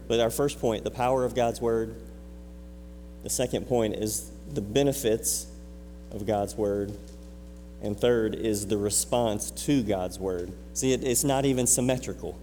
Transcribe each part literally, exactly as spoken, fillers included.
But our first point, the power of God's word. The second point is the benefits of God's word. And third is the response to God's word. See, it, it's not even symmetrical.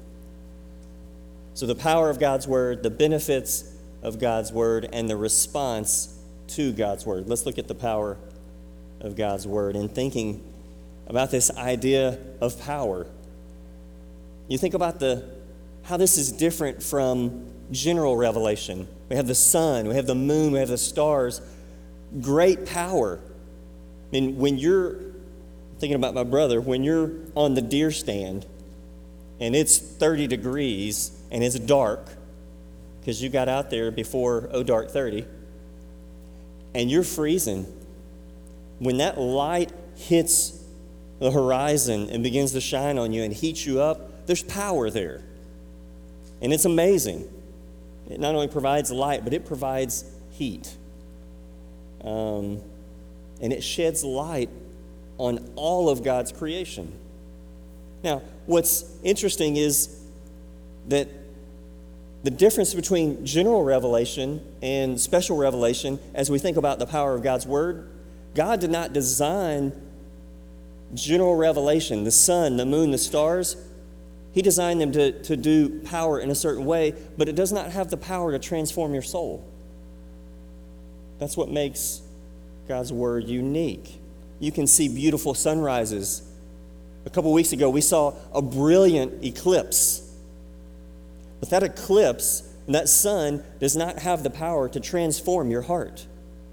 So the power of God's word, the benefits of God's word, and the response to God's word. Let's look at the power of God's word and thinking about this idea of power. You think about the how this is different from general revelation. We have the sun, we have the moon, we have the stars. Great power. I mean, when you're thinking about my brother, when you're on the deer stand and it's thirty degrees and it's dark, because you got out there before oh dark thirty, and you're freezing, when that light hits the horizon and begins to shine on you and heat you up, there's power there. And it's amazing. It not only provides light, but it provides heat. Um, and it sheds light on all of God's creation. Now, what's interesting is that the difference between general revelation and special revelation, as we think about the power of God's word, God did not design general revelation, the sun, the moon, the stars. He designed them to, to do power in a certain way, but it does not have the power to transform your soul. That's what makes God's word unique. You can see beautiful sunrises. A couple weeks ago, we saw a brilliant eclipse. But that eclipse, that sun, does not have the power to transform your heart.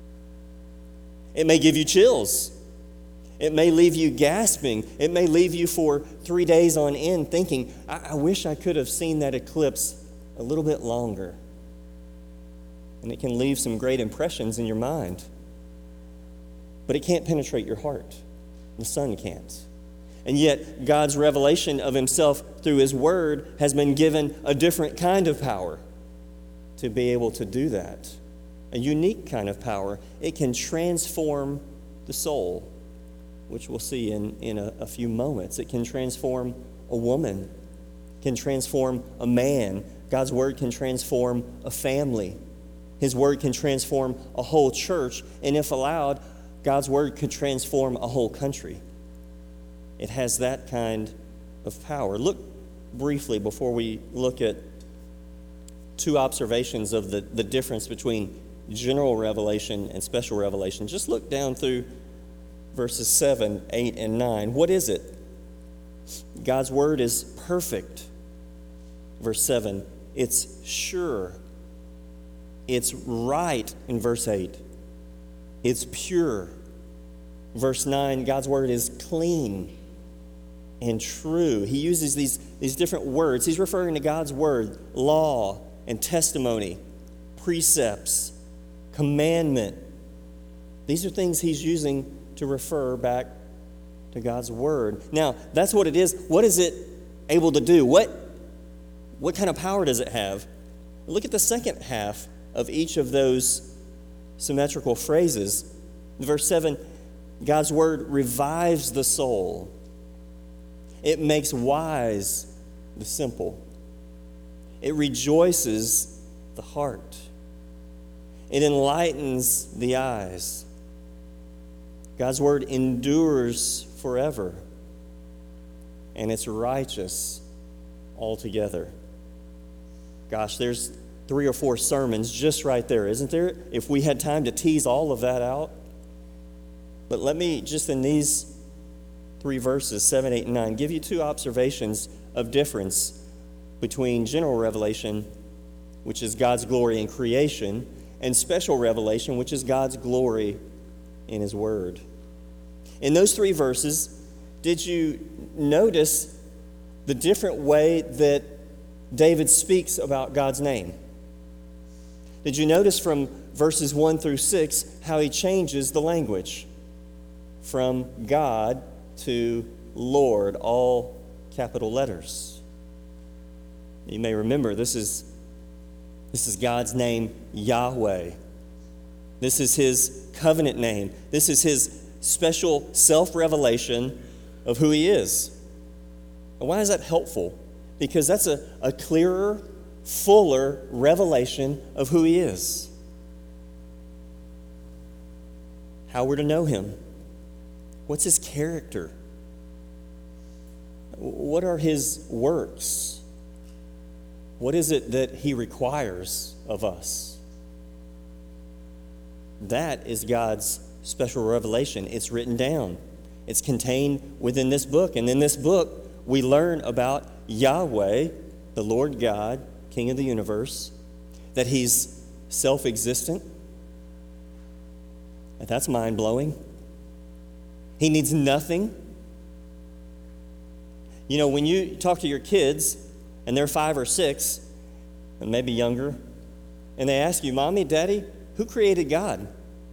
It may give you chills. It may leave you gasping. It may leave you for three days on end thinking, I, I wish I could have seen that eclipse a little bit longer. And it can leave some great impressions in your mind. But it can't penetrate your heart. The sun can't. And yet, God's revelation of himself through his word has been given a different kind of power to be able to do that. A unique kind of power. It can transform the soul, which we'll see in, in a, a few moments. It can transform a woman, can transform a man. God's word can transform a family. His word can transform a whole church. And if allowed, God's word could transform a whole country. It has that kind of power. Look briefly before we look at two observations of the, the difference between general revelation and special revelation. Just look down through verses seven, eight, and nine. What is it? God's word is perfect. Verse seven, it's sure. It's right in verse eight. It's pure. Verse nine, God's word is clean and true. He uses these, these different words. He's referring to God's word, law and testimony, precepts, commandment. These are things he's using to refer back to God's word. Now, that's what it is. What is it able to do? What, what kind of power does it have? Look at the second half of each of those symmetrical phrases. Verse seven, God's word revives the soul. It makes wise the simple. It rejoices the heart. It enlightens the eyes. God's word endures forever. And it's righteous altogether. Gosh, there's three or four sermons just right there, isn't there? If we had time to tease all of that out. But let me, just in these three verses, seven, eight, and nine, give you two observations of difference between general revelation, which is God's glory in creation, and special revelation, which is God's glory in his word. In those three verses, did you notice the different way that David speaks about God's name? Did you notice from verses one through six how he changes the language from God to Lord, all capital letters? You may remember this is this is God's name, Yahweh. This is his covenant name. This is his special self-revelation of who he is. And why is that helpful? Because that's a, a clearer, fuller revelation of who he is. How we're to know him. What's his character? What are his works? What is it that he requires of us? That is God's special revelation. It's written down. It's contained within this book. And in this book, we learn about Yahweh, the Lord God, King of the universe, that he's self-existent. And that's mind-blowing. He needs nothing. You know, when you talk to your kids, and they're five or six, and maybe younger, and they ask you, Mommy, Daddy, who created God?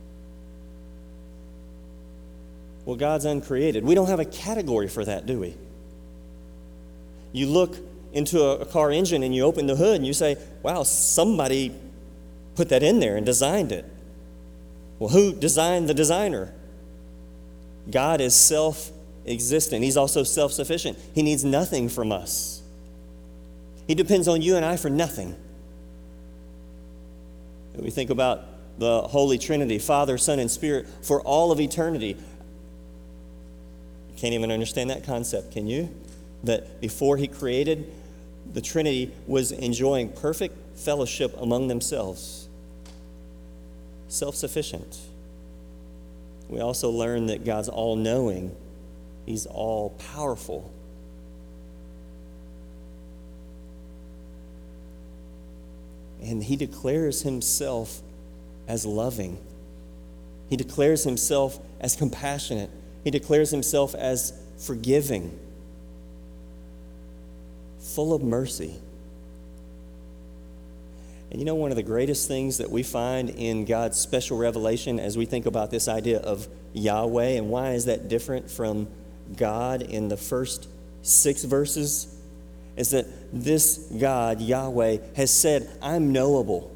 Well, God's uncreated. We don't have a category for that, do we? You look into a, a car engine and you open the hood and you say, wow, somebody put that in there and designed it. Well, who designed the designer? God is self-existent. He's also self-sufficient. He needs nothing from us. He depends on you and I for nothing. We think about the Holy Trinity, Father, Son, and Spirit, for all of eternity. You can't even understand that concept, can you? That before he created, the Trinity was enjoying perfect fellowship among themselves. Self-sufficient. We also learn that God's all-knowing. He's all-powerful. And he declares himself as loving. He declares himself as compassionate. He declares himself as forgiving, full of mercy. And you know, one of the greatest things that we find in God's special revelation as we think about this idea of Yahweh, and why is that different from God in the first six verses, is that this God, Yahweh, has said, I'm knowable.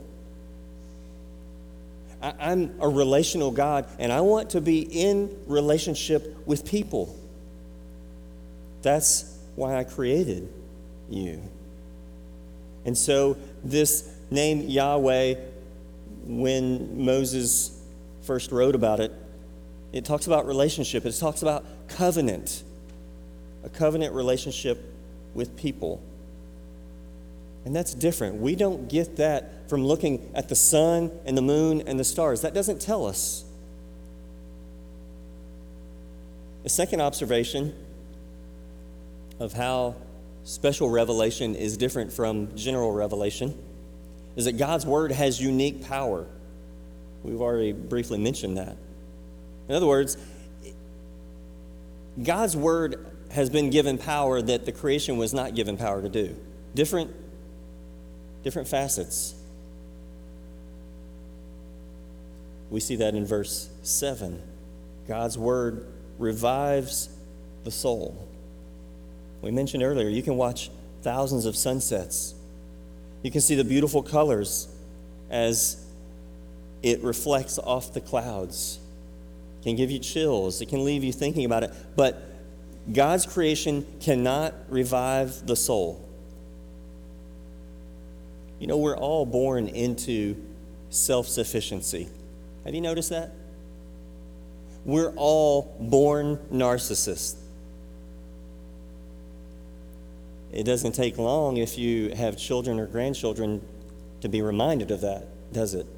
I, I'm a relational God, and I want to be in relationship with people. That's why I created you. And so this name Yahweh, when Moses first wrote about it, it talks about relationship. It talks about covenant, a covenant relationship with people. And that's different. We don't get that from looking at the sun and the moon and the stars. That doesn't tell us. The second observation of how special revelation is different from general revelation is that God's word has unique power. We've already briefly mentioned that. In other words, God's word has been given power that the creation was not given power to do. Different, different facets. We see that in verse seven. God's word revives the soul. We mentioned earlier, you can watch thousands of sunsets. You can see the beautiful colors as it reflects off the clouds. It can give you chills. It can leave you thinking about it. But God's creation cannot revive the soul. You know, we're all born into self-sufficiency. Have you noticed that? We're all born narcissists. It doesn't take long if you have children or grandchildren to be reminded of that, does it?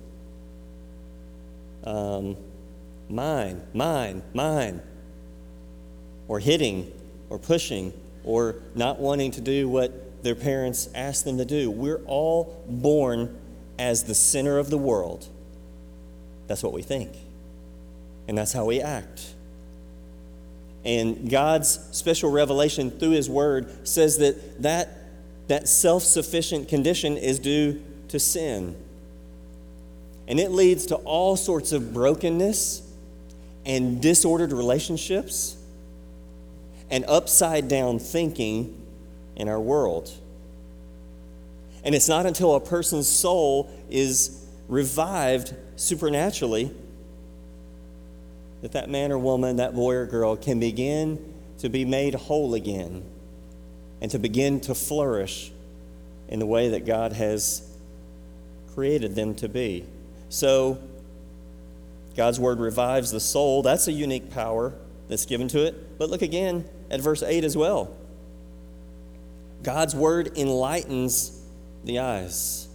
Um, mine, mine, mine. Or hitting, or pushing, or not wanting to do what their parents ask them to do. We're all born as the center of the world. That's what we think. And that's how we act. And God's special revelation through his word says that that, that self-sufficient condition is due to sin. And it leads to all sorts of brokenness and disordered relationships and upside-down thinking in our world. And it's not until a person's soul is revived supernaturally that that man or woman, that boy or girl, can begin to be made whole again and to begin to flourish in the way that God has created them to be. So, God's word revives the soul. That's a unique power that's given to it. But look again at verse eight as well. God's word enlightens the eyes.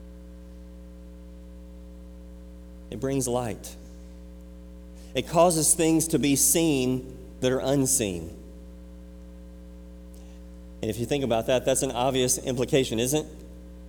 It brings light. It causes things to be seen that are unseen. And if you think about that, that's an obvious implication, isn't it?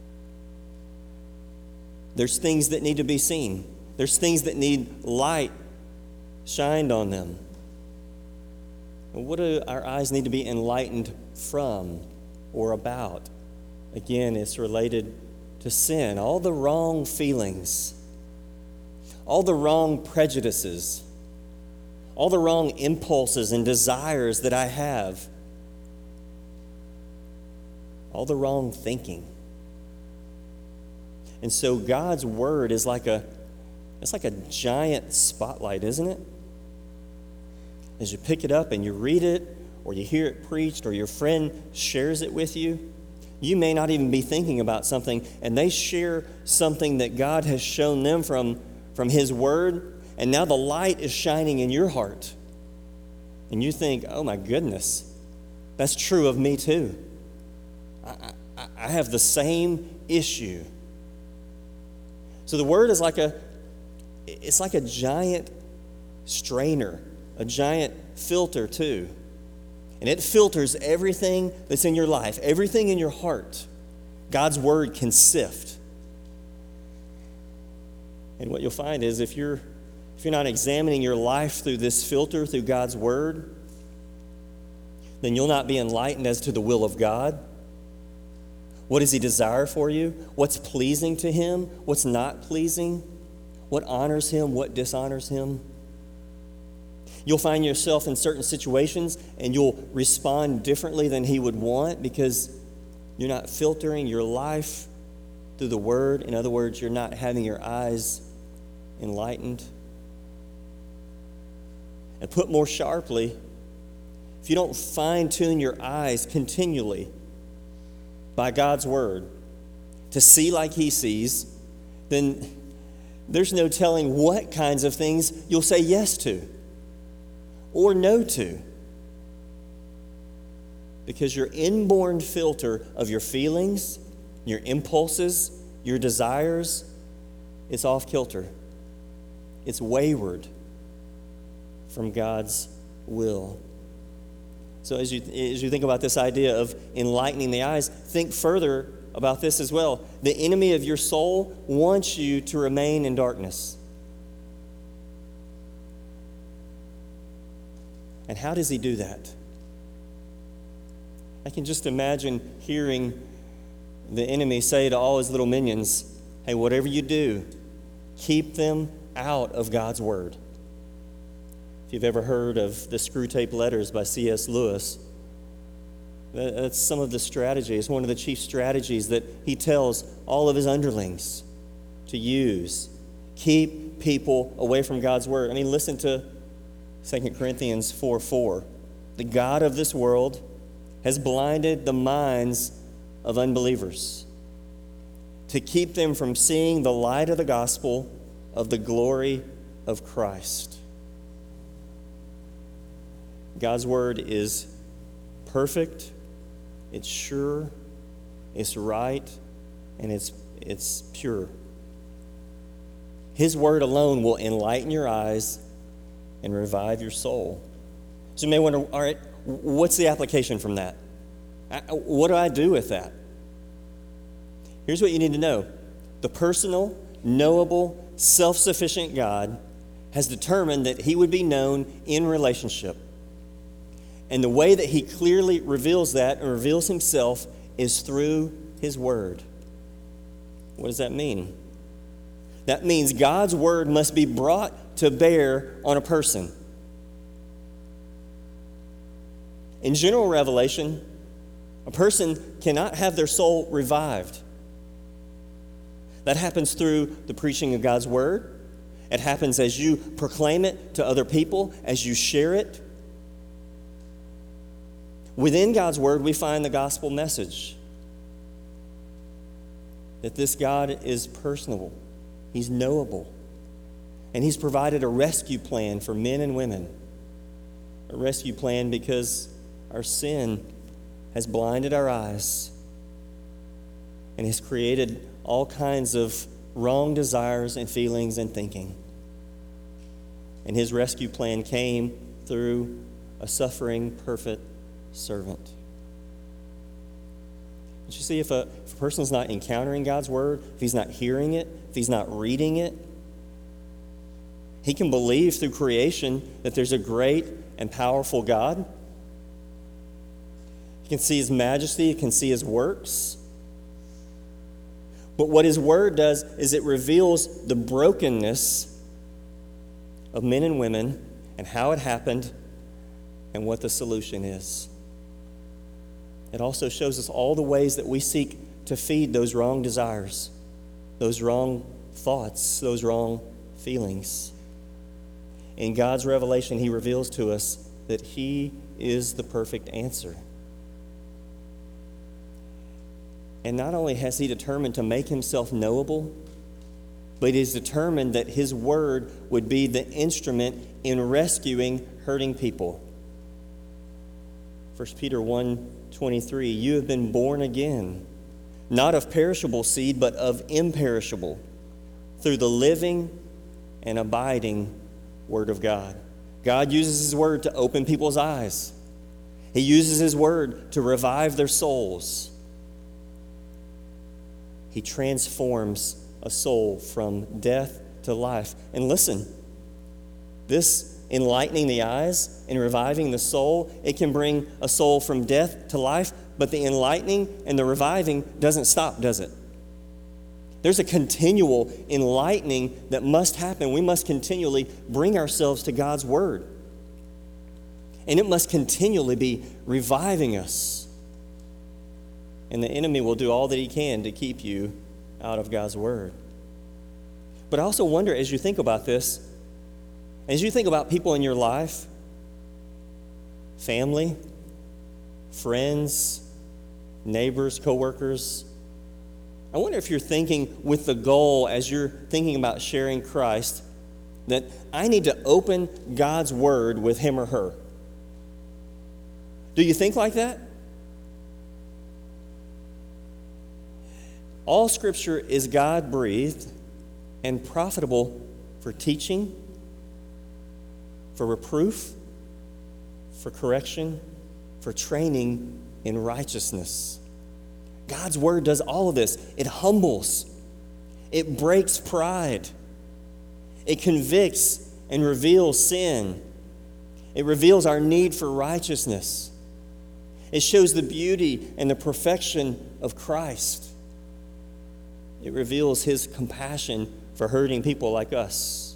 There's things that need to be seen. There's things that need light shined on them. And what do our eyes need to be enlightened from or about? Again, it's related to sin. All the wrong feelings, all the wrong prejudices, all the wrong impulses and desires that I have, all the wrong thinking. And so God's word is like a it's like a giant spotlight, isn't it? As you pick it up and you read it, or you hear it preached, or your friend shares it with you, you may not even be thinking about something, and they share something that God has shown them from, from His Word, and now the light is shining in your heart. And you think, oh my goodness, that's true of me too. I, I, I have the same issue. So the Word is like a, it's like a giant strainer, a giant filter too. And it filters everything that's in your life, everything in your heart. God's word can sift. And what you'll find is if you're if you're not examining your life through this filter, through God's word, then you'll not be enlightened as to the will of God. What does He desire for you? What's pleasing to Him? What's not pleasing? What honors Him? What dishonors Him? You'll find yourself in certain situations and you'll respond differently than He would want because you're not filtering your life through the Word. In other words, you're not having your eyes enlightened. And put more sharply, if you don't fine-tune your eyes continually by God's Word to see like He sees, then there's no telling what kinds of things you'll say yes to or no to, because your inborn filter of your feelings, your impulses, your desires, it's off kilter. It's wayward from God's will. So as you as you think about this idea of enlightening the eyes, think further about this as well. The enemy of your soul wants you to remain in darkness. And how does he do that? I can just imagine hearing the enemy say to all his little minions, hey, whatever you do, keep them out of God's word. If you've ever heard of the Screwtape Letters by C S Lewis, that's some of the strategies, one of the chief strategies that he tells all of his underlings to use. Keep people away from God's word. I mean, listen to Second Corinthians four four. The God of this world has blinded the minds of unbelievers to keep them from seeing the light of the gospel of the glory of Christ. God's word is perfect, it's sure, it's right, and it's it's pure. His word alone will enlighten your eyes and revive your soul. So you may wonder, all right, what's the application from that? What do I do with that? Here's what you need to know. The personal, knowable, self-sufficient God has determined that he would be known in relationship. And the way that he clearly reveals that and reveals himself is through his word. What does that mean? That means God's word must be brought to bear on a person. In general revelation, a person cannot have their soul revived. That happens through the preaching of God's word. It happens as you proclaim it to other people, as you share it. Within God's word, we find the gospel message. that this God is personable. He's knowable. And He's provided a rescue plan for men and women. A rescue plan because our sin has blinded our eyes and has created all kinds of wrong desires and feelings and thinking. And His rescue plan came through a suffering, perfect servant. But you see, if a, if a person's not encountering God's Word, if he's not hearing it, if he's not reading it, he can believe through creation that there's a great and powerful God. He can see His majesty, he can see His works. But what His Word does is it reveals the brokenness of men and women and how it happened and what the solution is. It also shows us all the ways that we seek to feed those wrong desires, those wrong thoughts, those wrong feelings. In God's revelation, He reveals to us that He is the perfect answer. And not only has He determined to make Himself knowable, but He's determined that His Word would be the instrument in rescuing hurting people. First Peter one twenty-three, you have been born again, not of perishable seed, but of imperishable, through the living and abiding Word of God. God uses His Word to open people's eyes. He uses His Word to revive their souls. He transforms a soul from death to life. And listen, this enlightening the eyes and reviving the soul, it can bring a soul from death to life, but the enlightening and the reviving doesn't stop, does it? There's a continual enlightening that must happen. We must continually bring ourselves to God's Word. And it must continually be reviving us. And the enemy will do all that he can to keep you out of God's Word. But I also wonder, as you think about this, as you think about people in your life, family, friends, neighbors, coworkers, I wonder if you're thinking with the goal, as you're thinking about sharing Christ, that I need to open God's Word with him or her. Do you think like that? All Scripture is God-breathed and profitable for teaching, for reproof, for correction, for training in righteousness. God's Word does all of this. It humbles. It breaks pride. It convicts and reveals sin. It reveals our need for righteousness. It shows the beauty and the perfection of Christ. It reveals His compassion for hurting people like us.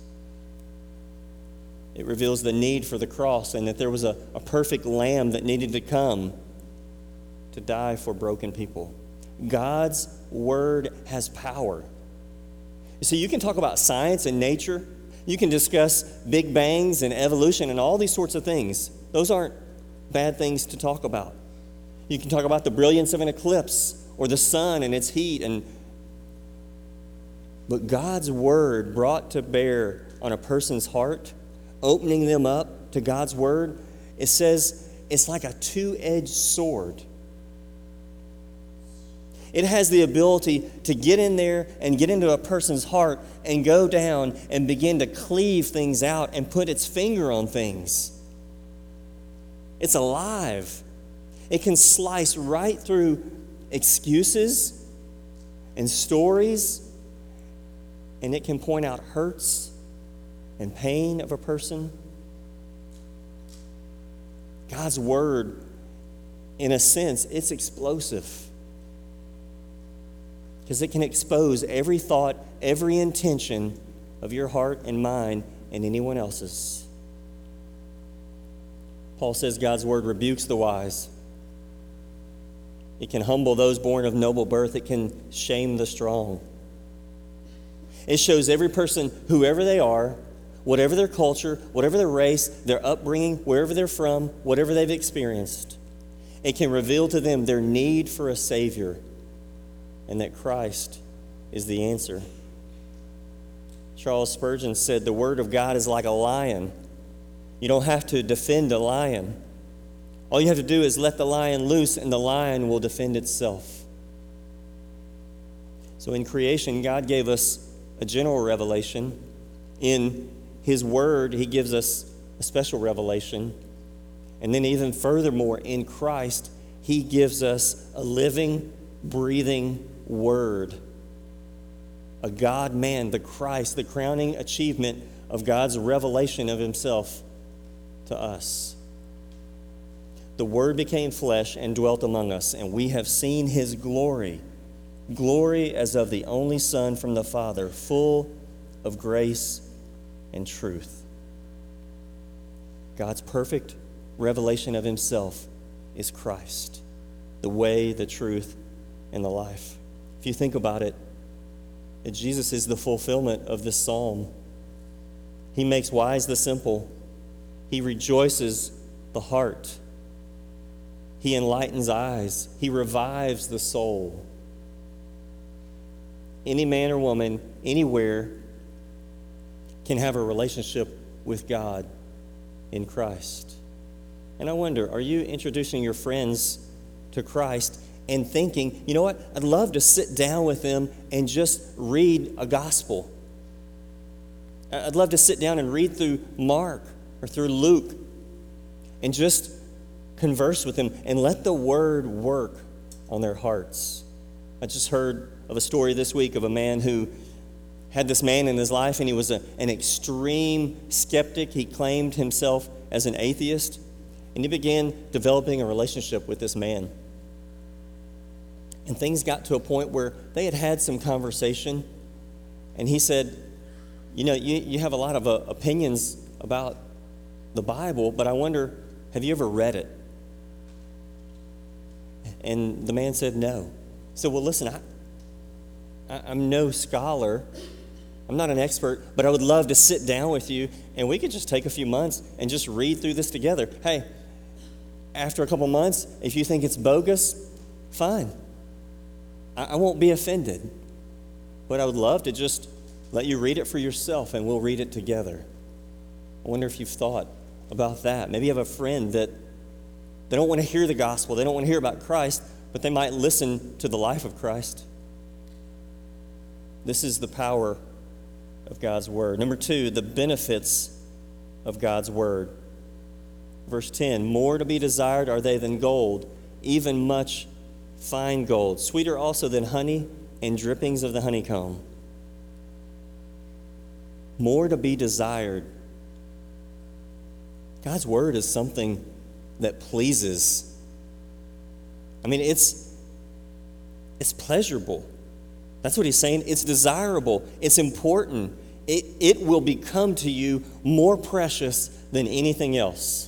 It reveals the need for the cross and that there was a, a perfect lamb that needed to come to die for broken people. God's Word has power. You see, you can talk about science and nature. You can discuss big bangs and evolution and all these sorts of things. Those aren't bad things to talk about. You can talk about the brilliance of an eclipse or the sun and its heat. and But God's Word brought to bear on a person's heart, opening them up to God's Word, it says it's like a two-edged sword. It has the ability to get in there and get into a person's heart and go down and begin to cleave things out and put its finger on things. It's alive. It can slice right through excuses and stories, and it can point out hurts and pain of a person. God's Word, in a sense, it's explosive. Because it can expose every thought, every intention of your heart and mind and anyone else's. Paul says God's Word rebukes the wise. It can humble those born of noble birth. It can shame the strong. It shows every person, whoever they are, whatever their culture, whatever their race, their upbringing, wherever they're from, whatever they've experienced. It can reveal to them their need for a Savior, and that Christ is the answer. Charles Spurgeon said, "The Word of God is like a lion. You don't have to defend a lion. All you have to do is let the lion loose, and the lion will defend itself." So in creation, God gave us a general revelation. In His Word, He gives us a special revelation. And then even furthermore, in Christ, He gives us a living, breathing Word. A God-man, the Christ, the crowning achievement of God's revelation of Himself to us. The Word became flesh and dwelt among us, and we have seen His glory, glory as of the only Son from the Father, full of grace and truth. God's perfect revelation of Himself is Christ, the way, the truth, and the life. If you think about it, that Jesus is the fulfillment of this psalm. He makes wise the simple. He rejoices the heart. He enlightens eyes. He revives the soul. Any man or woman, anywhere, can have a relationship with God in Christ. And I wonder, are you introducing your friends to Christ and thinking, you know what, I'd love to sit down with them and just read a gospel. I'd love to sit down and read through Mark or through Luke and just converse with them and let the Word work on their hearts. I just heard of a story this week of a man who had this man in his life, and he was a, an extreme skeptic. He claimed himself as an atheist, and he began developing a relationship with this man. And things got to a point where they had had some conversation, and he said, you know, you, you have a lot of uh, opinions about the Bible, but I wonder, have you ever read it? And the man said, no. So, well, listen, I, I, I'm no scholar. I'm not an expert, but I would love to sit down with you, and we could just take a few months and just read through this together. Hey, after a couple months, if you think it's bogus, fine. I, I won't be offended. But I would love to just let you read it for yourself, and we'll read it together. I wonder if you've thought about that. Maybe you have a friend that they don't want to hear the gospel. They don't want to hear about Christ, but they might listen to the life of Christ. This is the power of God's Word. Number two, the benefits of God's Word. Verse ten, more to be desired are they than gold, even much fine gold, sweeter also than honey and drippings of the honeycomb. More to be desired. God's Word is something that pleases. I mean, it's, it's pleasurable. That's what he's saying. It's desirable. It's important. It, it will become to you more precious than anything else.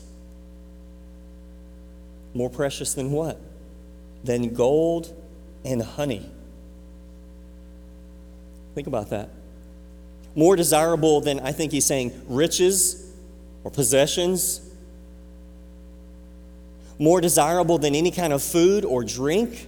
More precious than what? Than gold and honey. Think about that. More desirable than, I think he's saying, riches or possessions. More desirable than any kind of food or drink.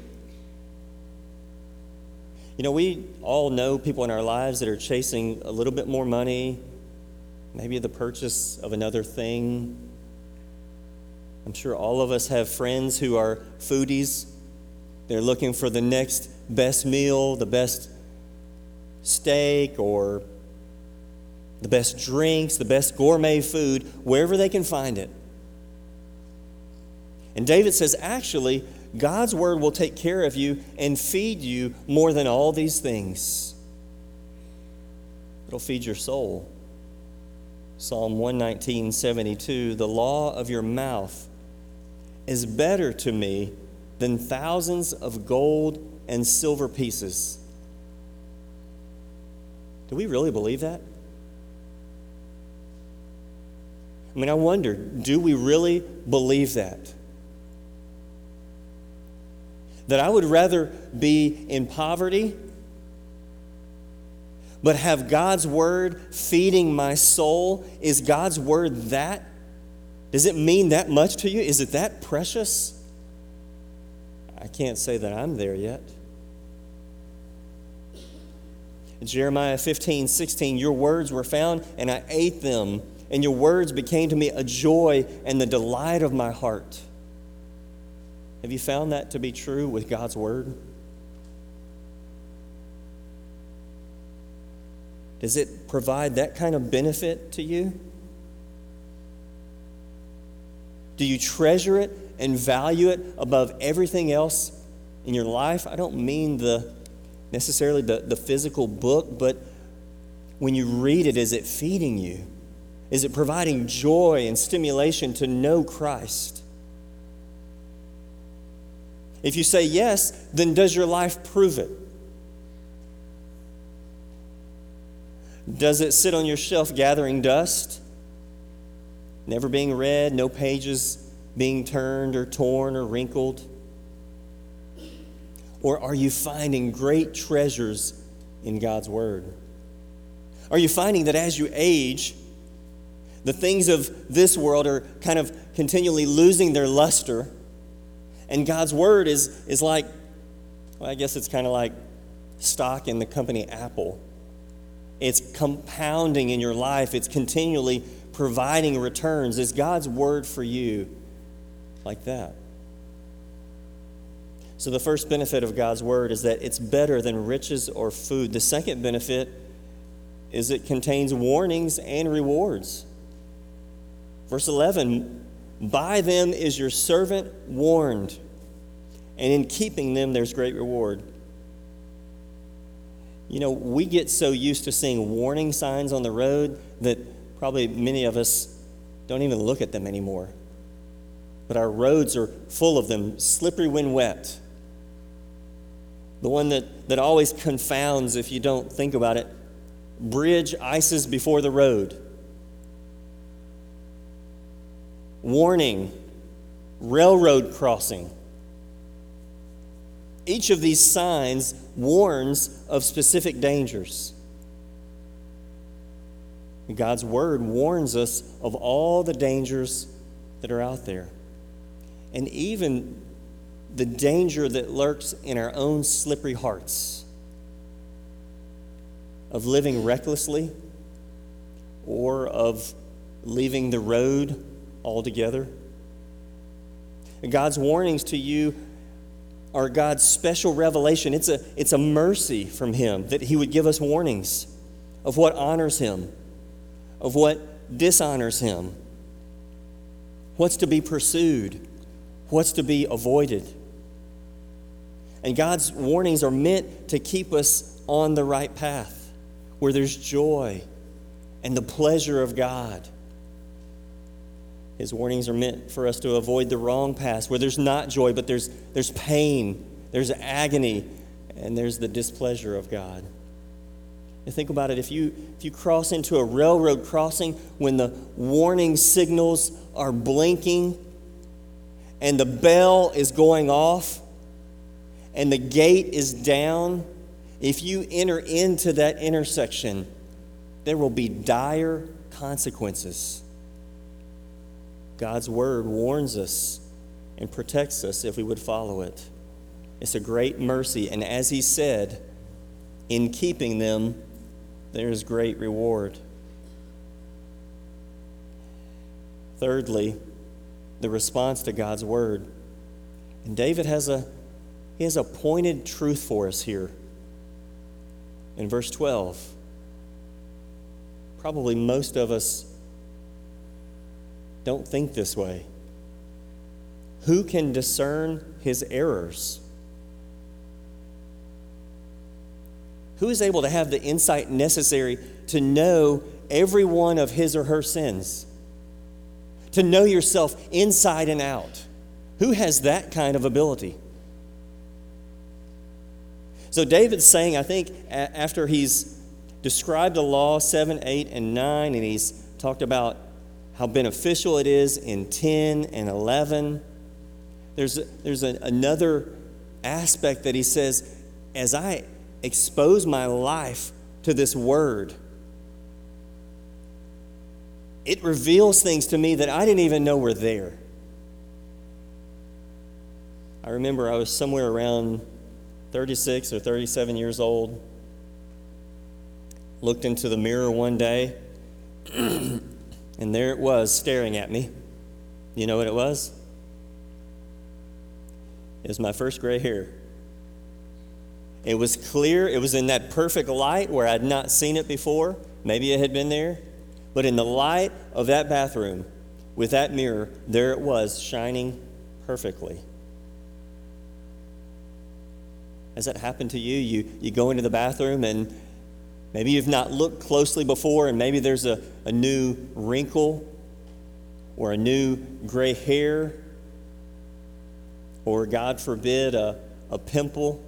You know, we all know people in our lives that are chasing a little bit more money, maybe the purchase of another thing. I'm sure all of us have friends who are foodies. They're looking for the next best meal, the best steak, or the best drinks, the best gourmet food, wherever they can find it. And David says, actually, God's Word will take care of you and feed you more than all these things. It'll feed your soul. Psalm one nineteen, seventy-two, the law of your mouth is better to me than thousands of gold and silver pieces. Do we really believe that? I mean, I wonder, do we really believe that? That I would rather be in poverty, but have God's Word feeding my soul? Is God's Word that? Does it mean that much to you? Is it that precious? I can't say that I'm there yet. In Jeremiah fifteen, sixteen, your words were found, and I ate them, and your words became to me a joy and the delight of my heart. Have you found that to be true with God's word? Does it provide that kind of benefit to you? Do you treasure it and value it above everything else in your life? I don't mean the necessarily the, the physical book, but when you read it, is it feeding you? Is it providing joy and stimulation to know Christ? If you say yes, then does your life prove it? Does it sit on your shelf gathering dust, never being read, no pages being turned or torn or wrinkled? Or are you finding great treasures in God's word? Are you finding that as you age, the things of this world are kind of continually losing their luster, and God's word is, is like, well, I guess it's kind of like stock in the company Apple. It's compounding in your life. It's continually providing returns. Is God's word for you like that? So the first benefit of God's word is that it's better than riches or food. The second benefit is it contains warnings and rewards. Verse eleven, by them is your servant warned, and in keeping them there's great reward. You know, we get so used to seeing warning signs on the road that probably many of us don't even look at them anymore. But our roads are full of them, slippery when wet. The one that, that always confounds if you don't think about it, bridge ices before the road. Warning, railroad crossing. Each of these signs warns of specific dangers. God's word warns us of all the dangers that are out there. And even the danger that lurks in our own slippery hearts of living recklessly or of leaving the road altogether. And God's warnings to you are God's special revelation. It's a, it's a mercy from Him that He would give us warnings of what honors Him, of what dishonors Him, what's to be pursued, what's to be avoided. And God's warnings are meant to keep us on the right path, where there's joy and the pleasure of God. His warnings are meant for us to avoid the wrong path, where there's not joy, but there's, there's pain, there's agony, and there's the displeasure of God. And think about it. If you, if you cross into a railroad crossing when the warning signals are blinking and the bell is going off and the gate is down, if you enter into that intersection, there will be dire consequences. God's word warns us and protects us if we would follow it. It's a great mercy, and as He said, in keeping them, there is great reward. Thirdly, the response to God's word. And David has a he has a pointed truth for us here. In verse twelve, probably most of us don't think this way. Who can discern his errors? Who is able to have the insight necessary to know every one of his or her sins? To know yourself inside and out? Who has that kind of ability? So David's saying, I think, after he's described the law seven, eight, and nine, and he's talked about how beneficial it is in ten and eleven. There's, a, there's a, another aspect that he says, as I expose my life to this word, it reveals things to me that I didn't even know were there. I remember I was somewhere around thirty-six or thirty-seven years old, looked into the mirror one day, and there it was staring at me. You know what it was? It was my first gray hair. It was clear. It was in that perfect light where I'd not seen it before. Maybe it had been there. But in the light of that bathroom, with that mirror, there it was, shining perfectly. Has that happened to you? You you go into the bathroom and maybe you've not looked closely before, and maybe there's a, a new wrinkle or a new gray hair or, God forbid, a, a pimple.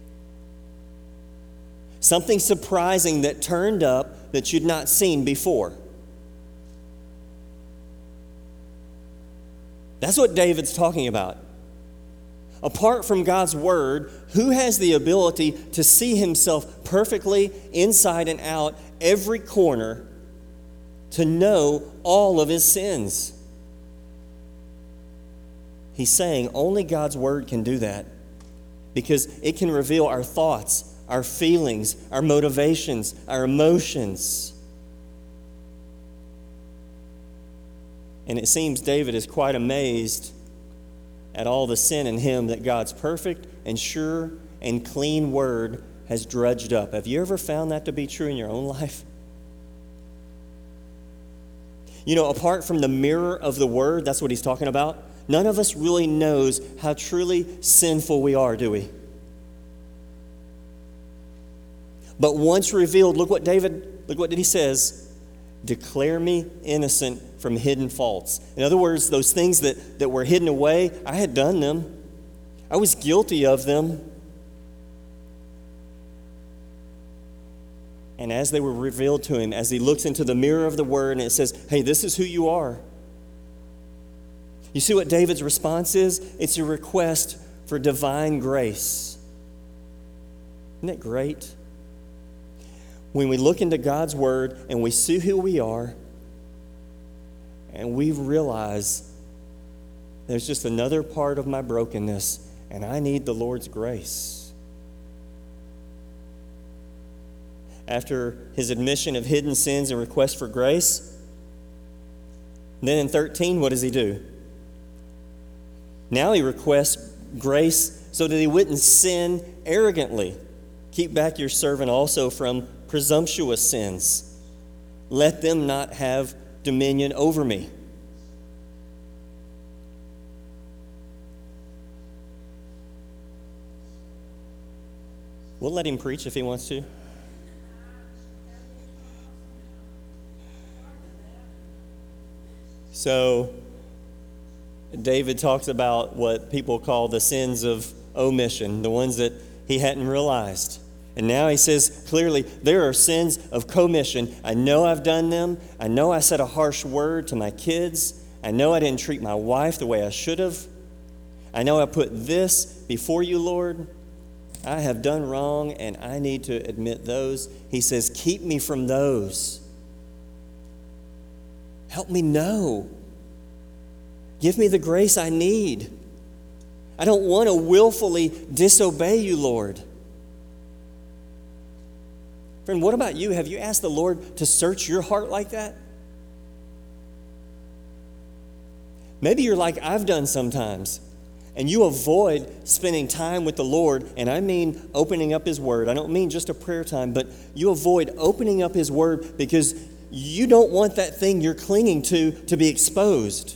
Something surprising that turned up that you'd not seen before. That's what David's talking about. Apart from God's word, who has the ability to see himself perfectly inside and out, every corner, to know all of his sins? He's saying only God's word can do that, because it can reveal our thoughts, our feelings, our motivations, our emotions. And it seems David is quite amazed at all the sin in him that God's perfect and sure and clean word has dredged up. Have you ever found that to be true in your own life? You know, apart from the mirror of the word, that's what he's talking about, none of us really knows how truly sinful we are, do we? But once revealed, look what David, look what he says, declare me innocent from hidden faults. In other words, those things that, that were hidden away, I had done them. I was guilty of them. And as they were revealed to him, as he looks into the mirror of the word and it says, hey, this is who you are. You see what David's response is? It's a request for divine grace. Isn't that great? When we look into God's word and we see who we are, and we realize there's just another part of my brokenness, and I need the Lord's grace. After his admission of hidden sins and request for grace, then in thirteen, what does he do? Now he requests grace so that he wouldn't sin arrogantly. Keep back your servant also from presumptuous sins. Let them not have dominion over me. We'll let him preach if he wants to. So, David talks about what people call the sins of omission, the ones that he hadn't realized. And now he says clearly, there are sins of commission. I know I've done them. I know I said a harsh word to my kids. I know I didn't treat my wife the way I should have. I know I put this before you, Lord. I have done wrong, and I need to admit those. He says, keep me from those. Help me know. Give me the grace I need. I don't want to willfully disobey you, Lord. Friend, what about you? Have you asked the Lord to search your heart like that? Maybe you're like I've done sometimes, and you avoid spending time with the Lord, and I mean opening up His Word. I don't mean just a prayer time, but you avoid opening up His Word because you don't want that thing you're clinging to to be exposed.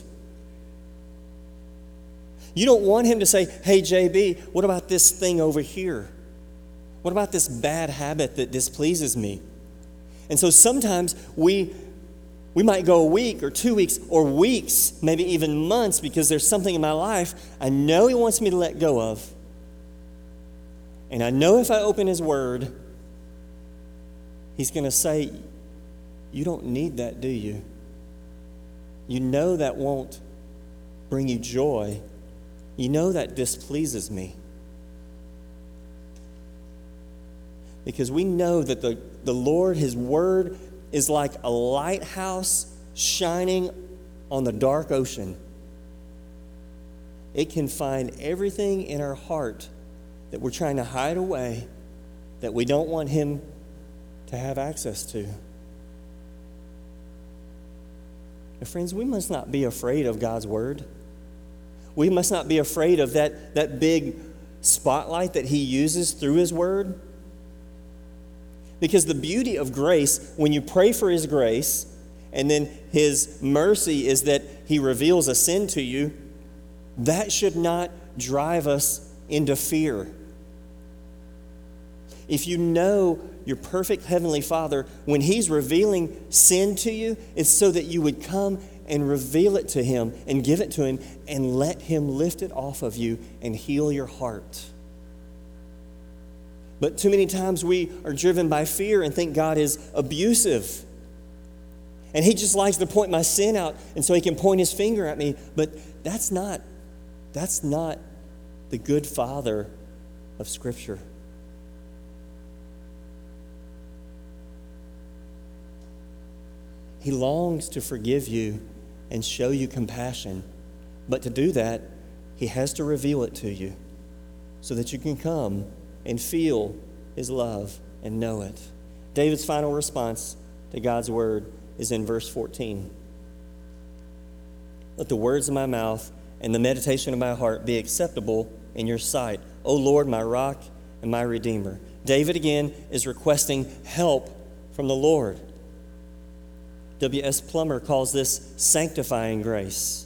You don't want Him to say, hey, J B, what about this thing over here? What about this bad habit that displeases me? And so sometimes we we might go a week or two weeks or weeks, maybe even months, because there's something in my life I know He wants me to let go of. And I know if I open His Word, He's going to say, you don't need that, do you? You know that won't bring you joy. You know that displeases me. Because we know that the, the Lord, His Word, is like a lighthouse shining on the dark ocean. It can find everything in our heart that we're trying to hide away, that we don't want Him to have access to. Now, friends, we must not be afraid of God's word. We must not be afraid of that, that big spotlight that he uses through his word. Because the beauty of grace, when you pray for his grace, and then his mercy is that he reveals a sin to you, that should not drive us into fear. If you know your perfect Heavenly Father, when he's revealing sin to you, it's so that you would come and reveal it to him and give it to him and let him lift it off of you and heal your heart. But too many times we are driven by fear and think God is abusive. And he just likes to point my sin out and so he can point his finger at me. But that's not, that's not the good Father of Scripture. He longs to forgive you and show you compassion. But to do that, he has to reveal it to you so that you can come and feel his love and know it. David's final response to God's word is in verse fourteen. Let the words of my mouth and the meditation of my heart be acceptable in your sight, O Lord, my rock and my redeemer. David again is requesting help from the Lord. W S Plummer calls this sanctifying grace.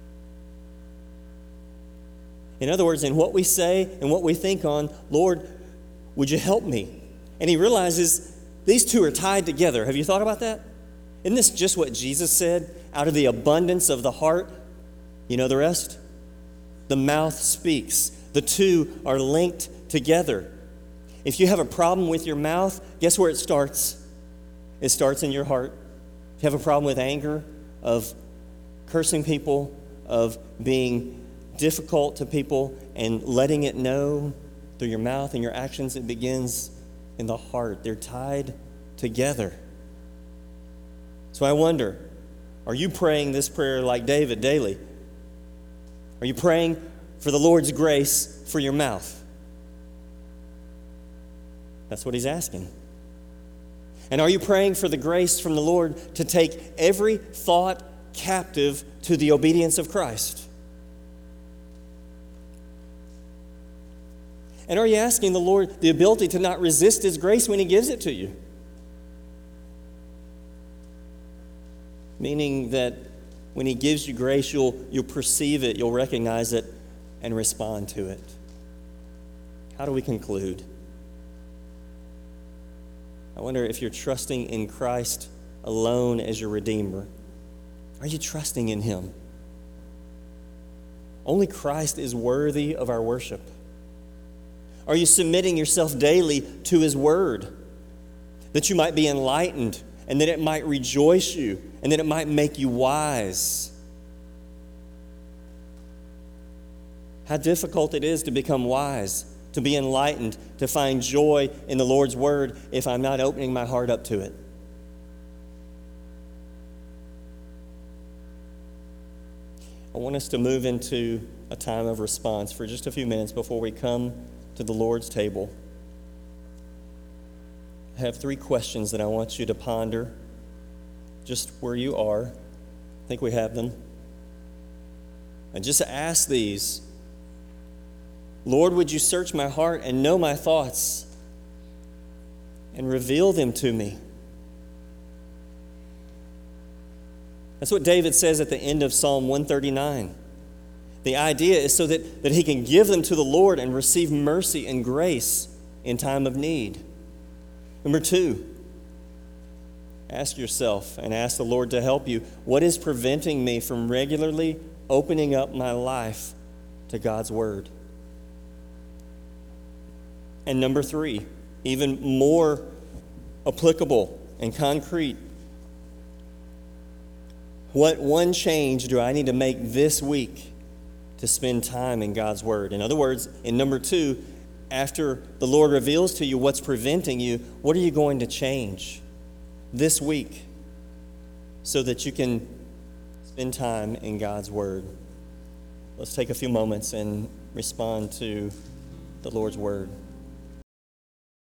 In other words, in what we say and what we think on, Lord, would you help me? And he realizes these two are tied together. Have you thought about that? Isn't this just what Jesus said? Out of the abundance of the heart, you know the rest? The mouth speaks. The two are linked together. If you have a problem with your mouth, guess where it starts? It starts in your heart. If you have a problem with anger, of cursing people, of being difficult to people and letting it know through your mouth and your actions, it begins in the heart. They're tied together. So I wonder, are you praying this prayer like David daily? Are you praying for the Lord's grace for your mouth? That's what he's asking. And are you praying for the grace from the Lord to take every thought captive to the obedience of Christ? And are you asking the Lord the ability to not resist his grace when he gives it to you? Meaning that when he gives you grace, you'll, you'll perceive it, you'll recognize it, and respond to it. How do we conclude? I wonder if you're trusting in Christ alone as your Redeemer. Are you trusting in him? Only Christ is worthy of our worship. Are you submitting yourself daily to his word, that you might be enlightened and that it might rejoice you and that it might make you wise? How difficult it is to become wise, to be enlightened, to find joy in the Lord's word if I'm not opening my heart up to it. I want us to move into a time of response for just a few minutes before we come to the Lord's table. I have three questions that I want you to ponder just where you are. I think we have them. And just ask these. Lord, would you search my heart and know my thoughts and reveal them to me? That's what David says at the end of Psalm one thirty-nine. The idea is so that, that he can give them to the Lord and receive mercy and grace in time of need. Number two, ask yourself and ask the Lord to help you. What is preventing me from regularly opening up my life to God's word? And number three, even more applicable and concrete, what one change do I need to make this week to spend time in God's word? In other words, in number two, after the Lord reveals to you what's preventing you, what are you going to change this week so that you can spend time in God's word? Let's take a few moments and respond to the Lord's word.